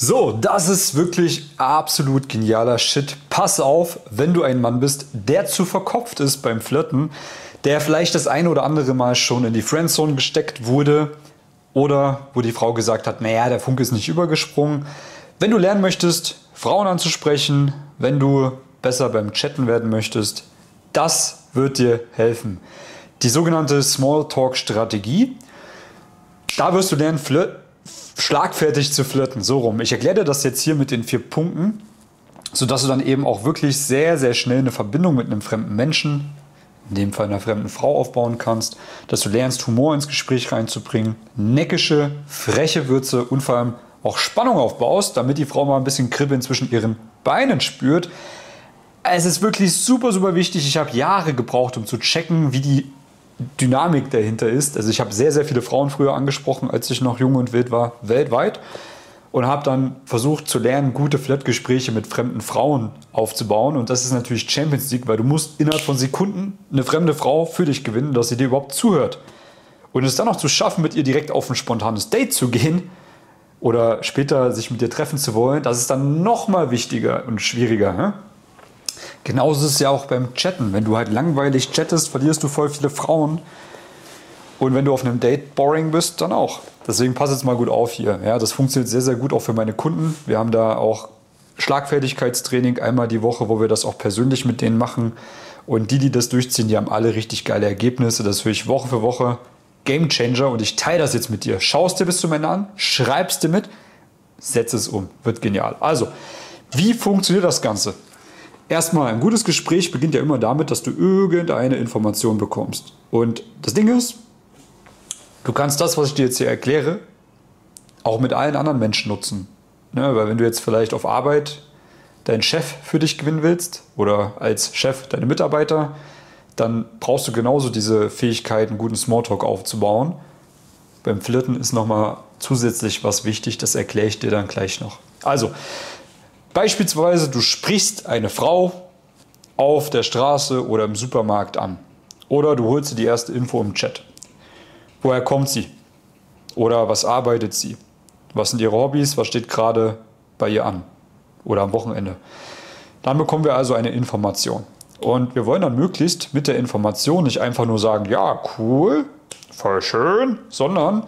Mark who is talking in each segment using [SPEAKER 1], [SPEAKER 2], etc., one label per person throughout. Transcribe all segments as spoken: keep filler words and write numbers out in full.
[SPEAKER 1] So, das ist wirklich absolut genialer Shit. Pass auf, wenn du ein Mann bist, der zu verkopft ist beim Flirten, der vielleicht das eine oder andere Mal schon in die Friendzone gesteckt wurde oder wo die Frau gesagt hat, naja, der Funke ist nicht übergesprungen. Wenn du lernen möchtest, Frauen anzusprechen, wenn du besser beim Chatten werden möchtest, das wird dir helfen. Die sogenannte Smalltalk-Strategie. Da wirst du lernen, flirt schlagfertig zu flirten, so rum. Ich erkläre dir das jetzt hier mit den vier Punkten, sodass du dann eben auch wirklich sehr, sehr schnell eine Verbindung mit einem fremden Menschen, in dem Fall einer fremden Frau, aufbauen kannst, dass du lernst, Humor ins Gespräch reinzubringen, neckische, freche Würze und vor allem auch Spannung aufbaust, damit die Frau mal ein bisschen Kribbeln zwischen ihren Beinen spürt. Es ist wirklich super, super wichtig. Ich habe Jahre gebraucht, um zu checken, wie die Dynamik dahinter ist. Also ich habe sehr, sehr viele Frauen früher angesprochen, als ich noch jung und wild war, weltweit. Und habe dann versucht zu lernen, gute Flirtgespräche mit fremden Frauen aufzubauen. Und das ist natürlich Champions League, weil du musst innerhalb von Sekunden eine fremde Frau für dich gewinnen, dass sie dir überhaupt zuhört. Und es dann auch zu schaffen, mit ihr direkt auf ein spontanes Date zu gehen oder später sich mit dir treffen zu wollen, das ist dann nochmal wichtiger und schwieriger. Ne? Genauso ist es ja auch beim Chatten. Wenn du halt langweilig chattest, verlierst du voll viele Frauen. Und wenn du auf einem Date boring bist, dann auch. Deswegen pass jetzt mal gut auf hier. Ja, das funktioniert sehr, sehr gut auch für meine Kunden. Wir haben da auch Schlagfertigkeitstraining einmal die Woche, wo wir das auch persönlich mit denen machen. Und die, die das durchziehen, die haben alle richtig geile Ergebnisse. Das höre ich Woche für Woche. Game Changer. Und ich teile das jetzt mit dir. Schau es dir bis zum Ende an, schreib's dir mit, setz es um. Wird genial. Also, wie funktioniert das Ganze? Erstmal, ein gutes Gespräch beginnt ja immer damit, dass du irgendeine Information bekommst. Und das Ding ist, du kannst das, was ich dir jetzt hier erkläre, auch mit allen anderen Menschen nutzen. Ne, weil wenn du jetzt vielleicht auf Arbeit deinen Chef für dich gewinnen willst oder als Chef deine Mitarbeiter, dann brauchst du genauso diese Fähigkeit, einen guten Smalltalk aufzubauen. Beim Flirten ist nochmal zusätzlich was wichtig, das erkläre ich dir dann gleich noch. Also, beispielsweise, du sprichst eine Frau auf der Straße oder im Supermarkt an. Oder du holst dir die erste Info im Chat. Woher kommt sie? Oder was arbeitet sie? Was sind ihre Hobbys? Was steht gerade bei ihr an? Oder am Wochenende? Dann bekommen wir also eine Information. Und wir wollen dann möglichst mit der Information nicht einfach nur sagen, ja, cool, voll schön, sondern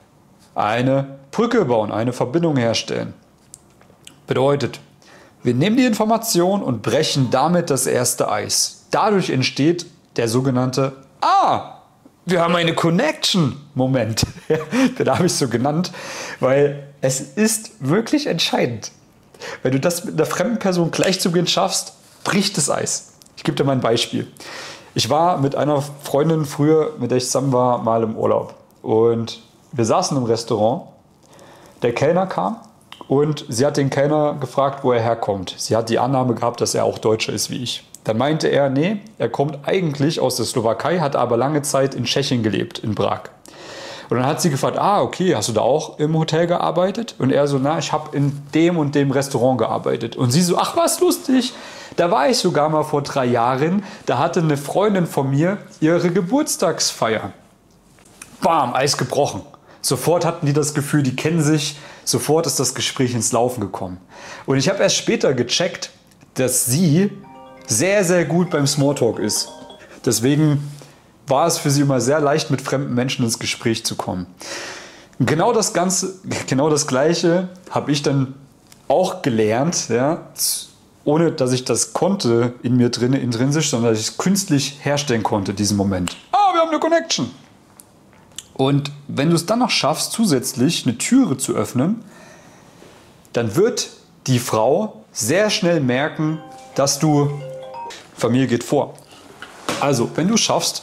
[SPEAKER 1] eine Brücke bauen, eine Verbindung herstellen. Bedeutet, wir nehmen die Information und brechen damit das erste Eis. Dadurch entsteht der sogenannte Ah, wir haben eine Connection-Moment. Den habe ich so genannt, weil es ist wirklich entscheidend. Wenn du das mit einer fremden Person gleich zu Beginn schaffst, bricht das Eis. Ich gebe dir mal ein Beispiel. Ich war mit einer Freundin früher, mit der ich zusammen war, mal im Urlaub. Und wir saßen im Restaurant. Der Kellner kam. Und sie hat den Kellner gefragt, wo er herkommt. Sie hat die Annahme gehabt, dass er auch Deutscher ist wie ich. Dann meinte er, nee, er kommt eigentlich aus der Slowakei, hat aber lange Zeit in Tschechien gelebt, in Prag. Und dann hat sie gefragt, ah, okay, hast du da auch im Hotel gearbeitet? Und er so, na, ich habe in dem und dem Restaurant gearbeitet. Und sie so, ach, was lustig. Da war ich sogar mal vor drei Jahren. Da hatte eine Freundin von mir ihre Geburtstagsfeier. Bam, Eis gebrochen. Sofort hatten die das Gefühl, die kennen sich. Sofort ist das Gespräch ins Laufen gekommen. Und ich habe erst später gecheckt, dass sie sehr, sehr gut beim Smalltalk ist. Deswegen war es für sie immer sehr leicht, mit fremden Menschen ins Gespräch zu kommen. Und genau das Ganze, genau das Gleiche habe ich dann auch gelernt, ja, ohne dass ich das konnte in mir drin, intrinsisch, sondern dass ich es künstlich herstellen konnte, diesen Moment. Ah, wir haben eine Connection. Und wenn du es dann noch schaffst, zusätzlich eine Türe zu öffnen, dann wird die Frau sehr schnell merken, dass du, Familie geht vor. Also, wenn du schaffst,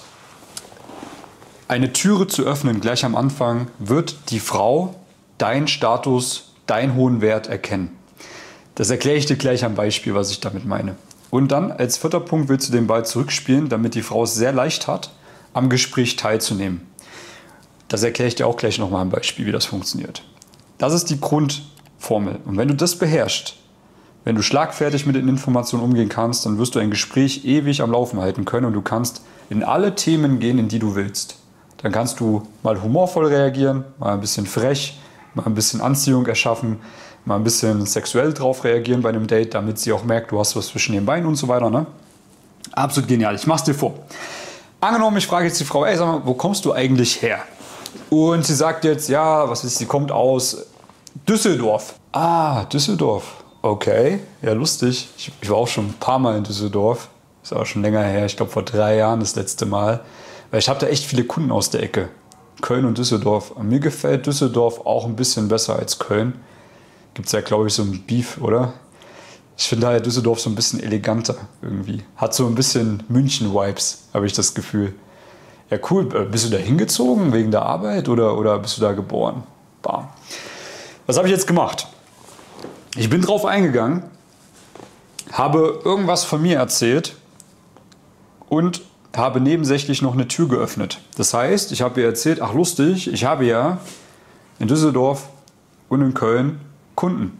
[SPEAKER 1] eine Türe zu öffnen gleich am Anfang, wird die Frau deinen Status, deinen hohen Wert erkennen. Das erkläre ich dir gleich am Beispiel, was ich damit meine. Und dann als vierter Punkt willst du den Ball zurückspielen, damit die Frau es sehr leicht hat, am Gespräch teilzunehmen. Das erkläre ich dir auch gleich nochmal am Beispiel, wie das funktioniert. Das ist die Grundformel. Und wenn du das beherrschst, wenn du schlagfertig mit den Informationen umgehen kannst, dann wirst du ein Gespräch ewig am Laufen halten können und du kannst in alle Themen gehen, in die du willst. Dann kannst du mal humorvoll reagieren, mal ein bisschen frech, mal ein bisschen Anziehung erschaffen, mal ein bisschen sexuell drauf reagieren bei einem Date, damit sie auch merkt, du hast was zwischen den Beinen und so weiter. Ne? Absolut genial, ich mach's dir vor. Angenommen, ich frage jetzt die Frau, ey, sag mal, wo kommst du eigentlich her? Und sie sagt jetzt, ja, was ist, sie kommt aus Düsseldorf. Ah, Düsseldorf. Okay, ja lustig. Ich, ich war auch schon ein paar Mal in Düsseldorf. Ist auch schon länger her, ich glaube vor drei Jahren das letzte Mal. Weil ich habe da echt viele Kunden aus der Ecke. Köln und Düsseldorf. Und mir gefällt Düsseldorf auch ein bisschen besser als Köln. Gibt es ja, glaube ich, so ein Beef, oder? Ich finde daher Düsseldorf so ein bisschen eleganter irgendwie. Hat so ein bisschen München-Vibes, habe ich das Gefühl. Ja, cool. Bist du da hingezogen wegen der Arbeit oder, oder bist du da geboren? Bam. Was habe ich jetzt gemacht? Ich bin drauf eingegangen, habe irgendwas von mir erzählt und habe nebensächlich noch eine Tür geöffnet. Das heißt, ich habe ihr erzählt, ach lustig, ich habe ja in Düsseldorf und in Köln Kunden.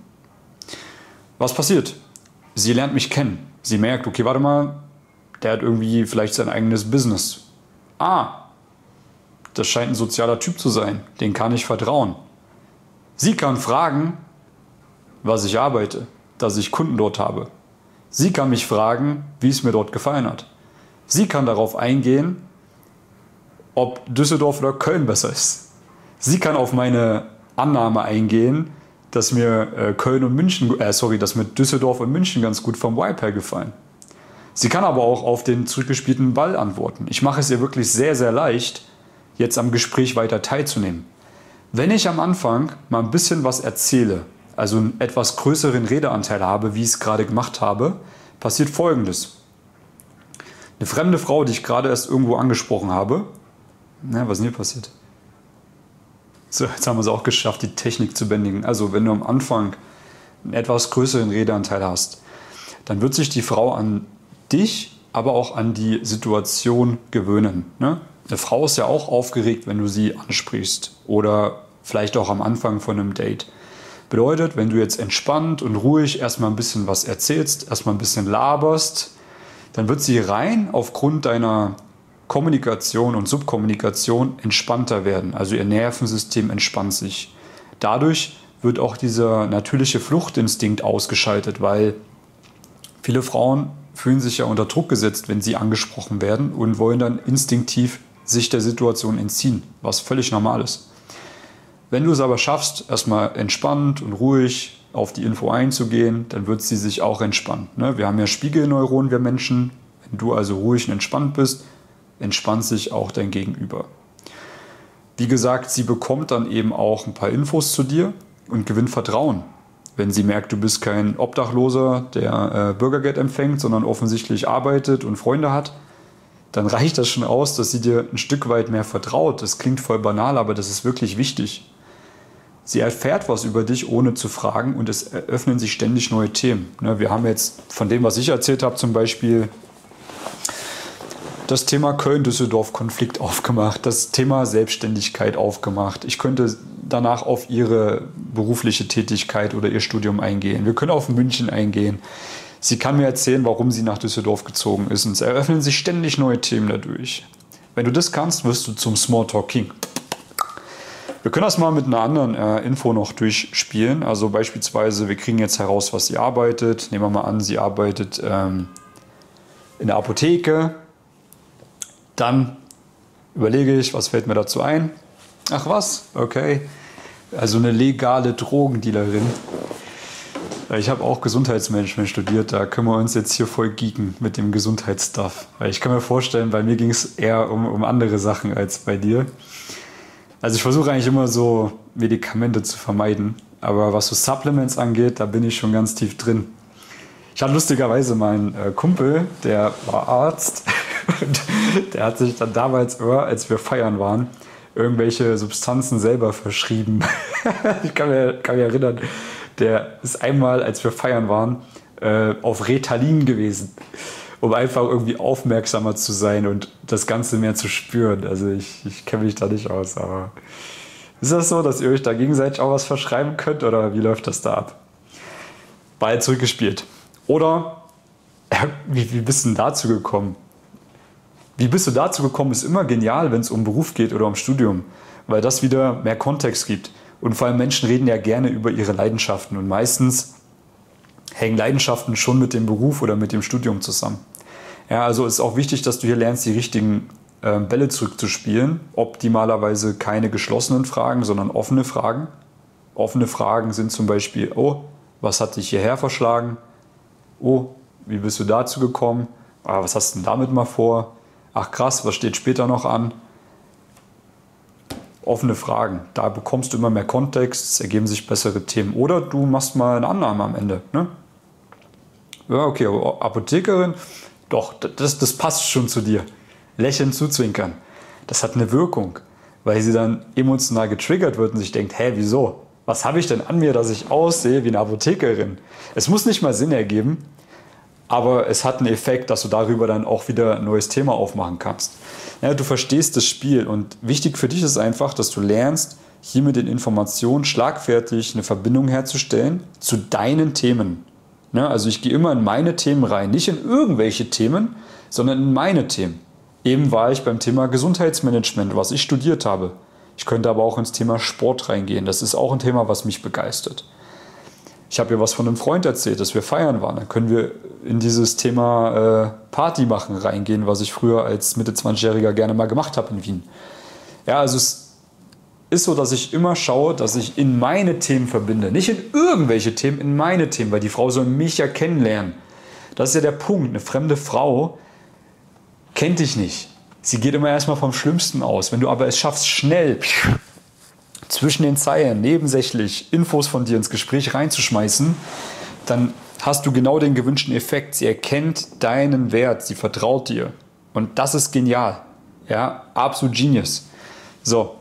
[SPEAKER 1] Was passiert? Sie lernt mich kennen. Sie merkt, okay, warte mal, der hat irgendwie vielleicht sein eigenes Business. Ah, das scheint ein sozialer Typ zu sein. Den kann ich vertrauen. Sie kann fragen, was ich arbeite, dass ich Kunden dort habe. Sie kann mich fragen, wie es mir dort gefallen hat. Sie kann darauf eingehen, ob Düsseldorf oder Köln besser ist. Sie kann auf meine Annahme eingehen, dass mir äh, Köln und München, äh, sorry, dass mir Düsseldorf und München ganz gut vom Vibe her gefallen. Sie kann aber auch auf den zurückgespielten Ball antworten. Ich mache es ihr wirklich sehr, sehr leicht, jetzt am Gespräch weiter teilzunehmen. Wenn ich am Anfang mal ein bisschen was erzähle, also einen etwas größeren Redeanteil habe, wie ich es gerade gemacht habe, passiert Folgendes. Eine fremde Frau, die ich gerade erst irgendwo angesprochen habe, na, was ist denn hier passiert? So, jetzt haben wir es auch geschafft, die Technik zu bändigen. Also wenn du am Anfang einen etwas größeren Redeanteil hast, dann wird sich die Frau an dich, aber auch an die Situation gewöhnen. Ne? Eine Frau ist ja auch aufgeregt, wenn du sie ansprichst oder vielleicht auch am Anfang von einem Date. Bedeutet, wenn du jetzt entspannt und ruhig erstmal ein bisschen was erzählst, erstmal ein bisschen laberst, dann wird sie rein aufgrund deiner Kommunikation und Subkommunikation entspannter werden. Also ihr Nervensystem entspannt sich. Dadurch wird auch dieser natürliche Fluchtinstinkt ausgeschaltet, weil viele Frauen fühlen sich ja unter Druck gesetzt, wenn sie angesprochen werden und wollen dann instinktiv sich der Situation entziehen, was völlig normal ist. Wenn du es aber schaffst, erstmal entspannt und ruhig auf die Info einzugehen, dann wird sie sich auch entspannen. Wir haben ja Spiegelneuronen, wir Menschen. Wenn du also ruhig und entspannt bist, entspannt sich auch dein Gegenüber. Wie gesagt, sie bekommt dann eben auch ein paar Infos zu dir und gewinnt Vertrauen. Wenn sie merkt, du bist kein Obdachloser, der äh, Bürgergeld empfängt, sondern offensichtlich arbeitet und Freunde hat, dann reicht das schon aus, dass sie dir ein Stück weit mehr vertraut. Das klingt voll banal, aber das ist wirklich wichtig. Sie erfährt was über dich, ohne zu fragen, und es eröffnen sich ständig neue Themen. Wir haben jetzt von dem, was ich erzählt habe, zum Beispiel das Thema Köln-Düsseldorf-Konflikt aufgemacht, das Thema Selbstständigkeit aufgemacht. Ich könnte danach auf ihre berufliche Tätigkeit oder ihr Studium eingehen. Wir können auf München eingehen. Sie kann mir erzählen, warum sie nach Düsseldorf gezogen ist. Und es eröffnen sich ständig neue Themen dadurch. Wenn du das kannst, wirst du zum Smalltalk King. Wir können das mal mit einer anderen äh, Info noch durchspielen. Also beispielsweise, wir kriegen jetzt heraus, was sie arbeitet. Nehmen wir mal an, sie arbeitet ähm, in der Apotheke. Dann überlege ich, was fällt mir dazu ein? Ach was, okay. Also eine legale Drogendealerin. Ich habe auch Gesundheitsmanagement studiert, da können wir uns jetzt hier voll geeken mit dem Gesundheitsstuff. Weil ich kann mir vorstellen, bei mir ging es eher um, um andere Sachen als bei dir. Also ich versuche eigentlich immer so Medikamente zu vermeiden, aber was so Supplements angeht, da bin ich schon ganz tief drin. Ich hatte lustigerweise meinen äh, Kumpel, der war Arzt, und der hat sich dann damals, immer, als wir feiern waren, irgendwelche Substanzen selber verschrieben. Ich kann mir, kann mich erinnern, der ist einmal, als wir feiern waren, äh, auf Ritalin gewesen, um einfach irgendwie aufmerksamer zu sein und das Ganze mehr zu spüren. Also ich, ich kenne mich da nicht aus, aber ist das so, dass ihr euch da gegenseitig auch was verschreiben könnt oder wie läuft das da ab? Ball zurückgespielt. Oder äh, wie, wie bist du denn dazu gekommen? Wie bist du dazu gekommen, ist immer genial, wenn es um Beruf geht oder um Studium, weil das wieder mehr Kontext gibt. Und vor allem Menschen reden ja gerne über ihre Leidenschaften und meistens hängen Leidenschaften schon mit dem Beruf oder mit dem Studium zusammen. Ja, also ist auch wichtig, dass du hier lernst, die richtigen äh, Bälle zurückzuspielen. Optimalerweise keine geschlossenen Fragen, sondern offene Fragen. Offene Fragen sind zum Beispiel, oh, was hat dich hierher verschlagen? Oh, wie bist du dazu gekommen? Ah, was hast du denn damit mal vor? Ach krass, was steht später noch an? Offene Fragen. Da bekommst du immer mehr Kontext, es ergeben sich bessere Themen. Oder du machst mal eine Annahme am Ende. Ne? Ja, okay, aber Apothekerin, doch, das, das passt schon zu dir. Lächeln, zuzwinkern. Das hat eine Wirkung, weil sie dann emotional getriggert wird und sich denkt, hä, wieso? Was habe ich denn an mir, dass ich aussehe wie eine Apothekerin? Es muss nicht mal Sinn ergeben, aber es hat einen Effekt, dass du darüber dann auch wieder ein neues Thema aufmachen kannst. Ja, du verstehst das Spiel und wichtig für dich ist einfach, dass du lernst, hier mit den Informationen schlagfertig eine Verbindung herzustellen zu deinen Themen. Ja, also ich gehe immer in meine Themen rein, nicht in irgendwelche Themen, sondern in meine Themen. Eben war ich beim Thema Gesundheitsmanagement, was ich studiert habe. Ich könnte aber auch ins Thema Sport reingehen. Das ist auch ein Thema, was mich begeistert. Ich habe ja was von einem Freund erzählt, dass wir feiern waren. Dann können wir in dieses Thema äh, Party machen reingehen, was ich früher als Mitte zwanzigjähriger gerne mal gemacht habe in Wien. Ja, also es ist so, dass ich immer schaue, dass ich in meine Themen verbinde. Nicht in irgendwelche Themen, in meine Themen, weil die Frau soll mich ja kennenlernen. Das ist ja der Punkt. Eine fremde Frau kennt dich nicht. Sie geht immer erstmal vom Schlimmsten aus. Wenn du aber es schaffst, schnell zwischen den Zeilen, nebensächlich Infos von dir ins Gespräch reinzuschmeißen, dann hast du genau den gewünschten Effekt. Sie erkennt deinen Wert, sie vertraut dir. Und das ist genial. Ja, absolut genius. So.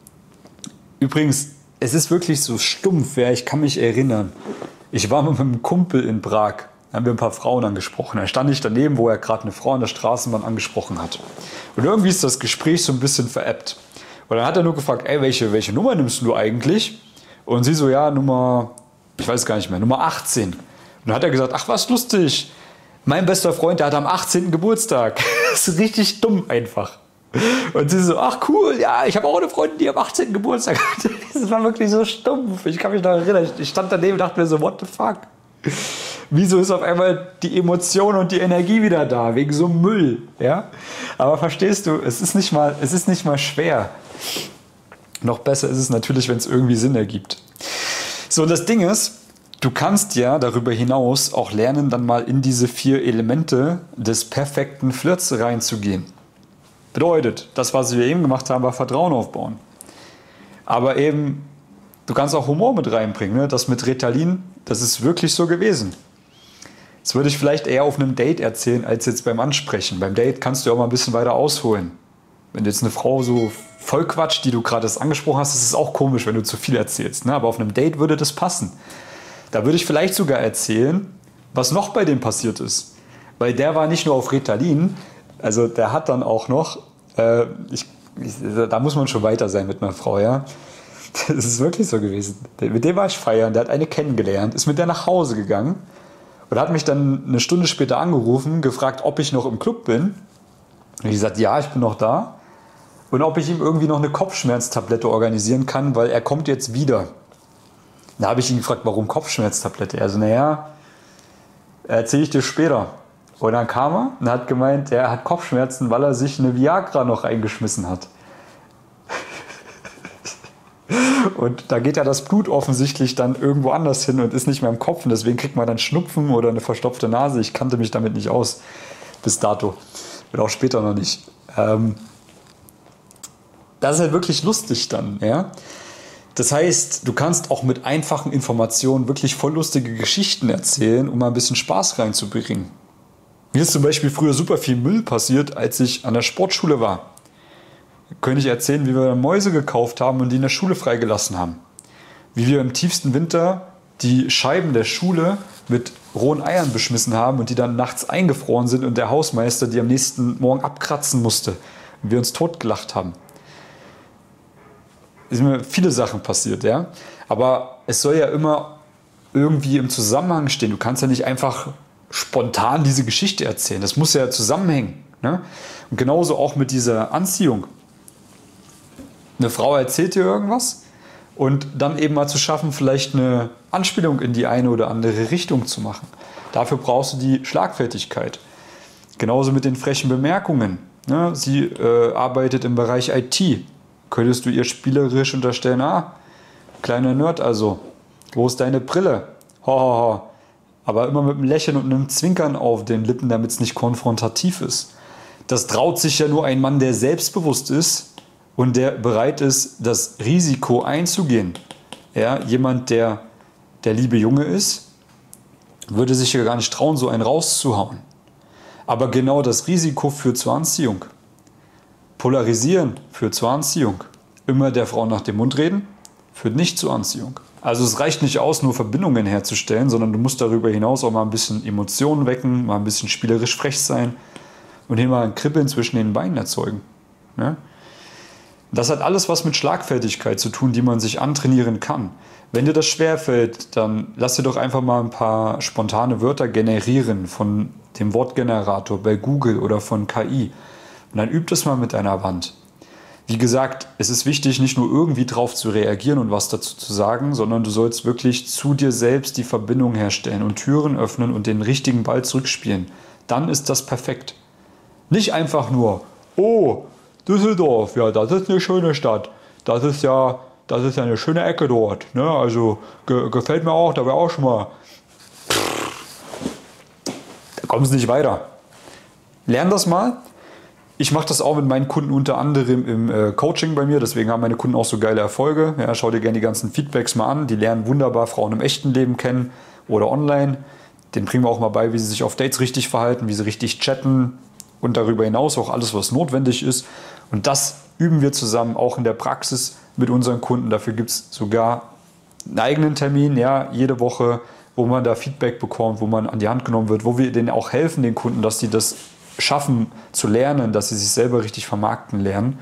[SPEAKER 1] Übrigens, es ist wirklich so stumpf, ja, ich kann mich erinnern. Ich war mit einem Kumpel in Prag, da haben wir ein paar Frauen angesprochen. Da stand ich daneben, wo er gerade eine Frau an der Straßenbahn angesprochen hat. Und irgendwie ist das Gespräch so ein bisschen veräppt. Und dann hat er nur gefragt, ey, welche, welche Nummer nimmst du eigentlich? Und sie so, ja, Nummer, ich weiß gar nicht mehr, Nummer achtzehn. Und dann hat er gesagt, ach, was lustig. Mein bester Freund, der hat am achtzehnten Geburtstag. Das ist richtig dumm einfach. Und sie so, ach cool, ja, ich habe auch eine Freundin, die am achtzehnten Geburtstag hat. Das war wirklich so stumpf. Ich kann mich noch erinnern, ich stand daneben und dachte mir so, what the fuck? Wieso ist auf einmal die Emotion und die Energie wieder da? Wegen so Müll, ja? Aber verstehst du, es ist nicht mal, es ist nicht mal schwer. Noch besser ist es natürlich, wenn es irgendwie Sinn ergibt. So, und das Ding ist, du kannst ja darüber hinaus auch lernen, dann mal in diese vier Elemente des perfekten Flirts reinzugehen. Bedeutet, das, was wir eben gemacht haben, war Vertrauen aufbauen. Aber eben, du kannst auch Humor mit reinbringen. Ne? Das mit Ritalin, das ist wirklich so gewesen. Das würde ich vielleicht eher auf einem Date erzählen, als jetzt beim Ansprechen. Beim Date kannst du auch mal ein bisschen weiter ausholen. Wenn jetzt eine Frau so voll quatscht, die du gerade angesprochen hast, ist es auch komisch, wenn du zu viel erzählst. Ne? Aber auf einem Date würde das passen. Da würde ich vielleicht sogar erzählen, was noch bei dem passiert ist. Weil der war nicht nur auf Ritalin, also der hat dann auch noch, äh, ich, ich, da muss man schon weiter sein mit einer Frau, ja. Das ist wirklich so gewesen. Mit dem war ich feiern, der hat eine kennengelernt, ist mit der nach Hause gegangen und hat mich dann eine Stunde später angerufen, gefragt, ob ich noch im Club bin. Und ich gesagt, ja, ich bin noch da. Und ob ich ihm irgendwie noch eine Kopfschmerztablette organisieren kann, weil er kommt jetzt wieder. Da habe ich ihn gefragt, warum Kopfschmerztablette? Er so, naja, erzähle ich dir später. Und dann kam er und hat gemeint, er hat Kopfschmerzen, weil er sich eine Viagra noch eingeschmissen hat. Und da geht ja das Blut offensichtlich dann irgendwo anders hin und ist nicht mehr im Kopf. Und deswegen kriegt man dann Schnupfen oder eine verstopfte Nase. Ich kannte mich damit nicht aus bis dato. Und auch später noch nicht. Ähm, das ist halt wirklich lustig dann. Ja? Das heißt, du kannst auch mit einfachen Informationen wirklich voll lustige Geschichten erzählen, um mal ein bisschen Spaß reinzubringen. Mir ist zum Beispiel früher super viel Müll passiert, als ich an der Sportschule war. Da könnte ich erzählen, wie wir Mäuse gekauft haben und die in der Schule freigelassen haben. Wie wir im tiefsten Winter die Scheiben der Schule mit rohen Eiern beschmissen haben und die dann nachts eingefroren sind und der Hausmeister die am nächsten Morgen abkratzen musste und wir uns totgelacht haben. Es sind mir viele Sachen passiert, ja. Aber es soll ja immer irgendwie im Zusammenhang stehen. Du kannst ja nicht einfach spontan diese Geschichte erzählen. Das muss ja zusammenhängen. Ne? Und genauso auch mit dieser Anziehung. Eine Frau erzählt dir irgendwas und dann eben mal zu schaffen, vielleicht eine Anspielung in die eine oder andere Richtung zu machen. Dafür brauchst du die Schlagfertigkeit. Genauso mit den frechen Bemerkungen. Ne? Sie äh, arbeitet im Bereich I T. Könntest du ihr spielerisch unterstellen, ah, kleiner Nerd also, wo ist deine Brille? Ho, ho, ho. Aber immer mit einem Lächeln und einem Zwinkern auf den Lippen, damit es nicht konfrontativ ist. Das traut sich ja nur ein Mann, der selbstbewusst ist und der bereit ist, das Risiko einzugehen. Ja, jemand, der der liebe Junge ist, würde sich ja gar nicht trauen, so einen rauszuhauen. Aber genau das Risiko führt zur Anziehung. Polarisieren führt zur Anziehung. Immer der Frau nach dem Mund reden führt nicht zur Anziehung. Also es reicht nicht aus, nur Verbindungen herzustellen, sondern du musst darüber hinaus auch mal ein bisschen Emotionen wecken, mal ein bisschen spielerisch frech sein und hier mal ein Kribbeln zwischen den Beinen erzeugen. Ja? Das hat alles was mit Schlagfertigkeit zu tun, die man sich antrainieren kann. Wenn dir das schwerfällt, dann lass dir doch einfach mal ein paar spontane Wörter generieren von dem Wortgenerator bei Google oder von K I. Und dann üb das mal mit deiner Wand. Wie gesagt, es ist wichtig, nicht nur irgendwie drauf zu reagieren und was dazu zu sagen, sondern du sollst wirklich zu dir selbst die Verbindung herstellen und Türen öffnen und den richtigen Ball zurückspielen. Dann ist das perfekt. Nicht einfach nur, oh, Düsseldorf, ja, das ist eine schöne Stadt. Das ist ja, das ist ja eine schöne Ecke dort. Ne? Also ge gefällt mir auch, da wäre auch schon mal. Da kommst du nicht weiter. Lern das mal. Ich mache das auch mit meinen Kunden unter anderem im äh, Coaching bei mir, deswegen haben meine Kunden auch so geile Erfolge. Ja, schau dir gerne die ganzen Feedbacks mal an. Die lernen wunderbar Frauen im echten Leben kennen oder online. Den bringen wir auch mal bei, wie sie sich auf Dates richtig verhalten, wie sie richtig chatten und darüber hinaus auch alles, was notwendig ist. Und das üben wir zusammen auch in der Praxis mit unseren Kunden. Dafür gibt es sogar einen eigenen Termin, ja, jede Woche, wo man da Feedback bekommt, wo man an die Hand genommen wird, wo wir denen auch helfen, den Kunden, dass sie das schaffen zu lernen, dass sie sich selber richtig vermarkten lernen.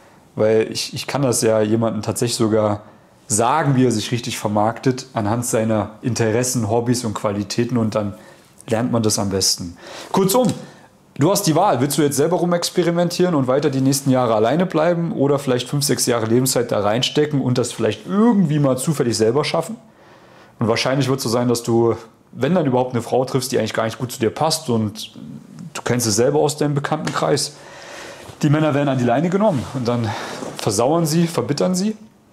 [SPEAKER 1] Weil ich, ich kann das ja jemandem tatsächlich sogar sagen, wie er sich richtig vermarktet, anhand seiner Interessen, Hobbys und Qualitäten, und dann lernt man das am besten. Kurzum, du hast die Wahl. Willst du jetzt selber rumexperimentieren und weiter die nächsten Jahre alleine bleiben oder vielleicht fünf, sechs Jahre Lebenszeit da reinstecken und das vielleicht irgendwie mal zufällig selber schaffen? Und wahrscheinlich wird es so sein, dass du, wenn dann überhaupt, eine Frau triffst, die eigentlich gar nicht gut zu dir passt, und du kennst es selber aus deinem Bekanntenkreis. Die Männer werden an die Leine genommen und dann versauern sie, verbittern sie.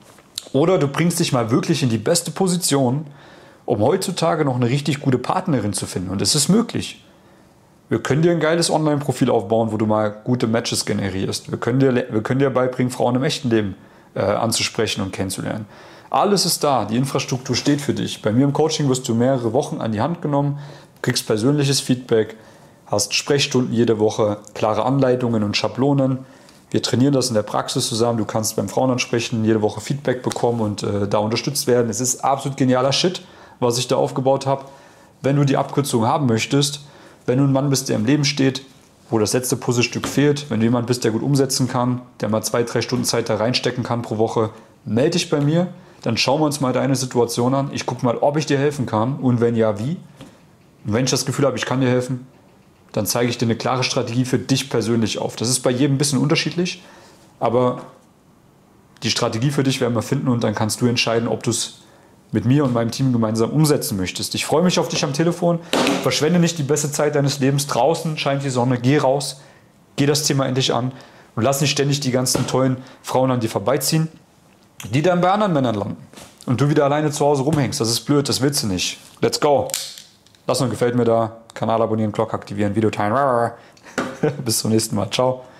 [SPEAKER 1] Oder du bringst dich mal wirklich in die beste Position, um heutzutage noch eine richtig gute Partnerin zu finden. Und es ist möglich. Wir können dir ein geiles Online-Profil aufbauen, wo du mal gute Matches generierst. Wir können dir, wir können dir beibringen, Frauen im echten Leben äh, anzusprechen und kennenzulernen. Alles ist da, die Infrastruktur steht für dich. Bei mir im Coaching wirst du mehrere Wochen an die Hand genommen, kriegst persönliches Feedback, hast Sprechstunden jede Woche, klare Anleitungen und Schablonen. Wir trainieren das in der Praxis zusammen. Du kannst beim Frauenansprechen jede Woche Feedback bekommen und äh, da unterstützt werden. Es ist absolut genialer Shit, was ich da aufgebaut habe. Wenn du die Abkürzung haben möchtest, wenn du ein Mann bist, der im Leben steht, wo das letzte Puzzlestück fehlt, wenn du jemand bist, der gut umsetzen kann, der mal zwei, drei Stunden Zeit da reinstecken kann pro Woche, melde dich bei mir. Dann schauen wir uns mal deine Situation an. Ich gucke mal, ob ich dir helfen kann und wenn ja, wie. Und wenn ich das Gefühl habe, ich kann dir helfen, dann zeige ich dir eine klare Strategie für dich persönlich auf. Das ist bei jedem ein bisschen unterschiedlich, aber die Strategie für dich werden wir finden und dann kannst du entscheiden, ob du es mit mir und meinem Team gemeinsam umsetzen möchtest. Ich freue mich auf dich am Telefon. Verschwende nicht die beste Zeit deines Lebens. Draußen scheint die Sonne. Geh raus, geh das Thema endlich an und lass nicht ständig die ganzen tollen Frauen an dir vorbeiziehen, die dann bei anderen Männern landen und du wieder alleine zu Hause rumhängst. Das ist blöd, das willst du nicht. Let's go. Lass uns, gefällt mir da. Kanal abonnieren, Glocke aktivieren, Video teilen. Bis zum nächsten Mal. Ciao.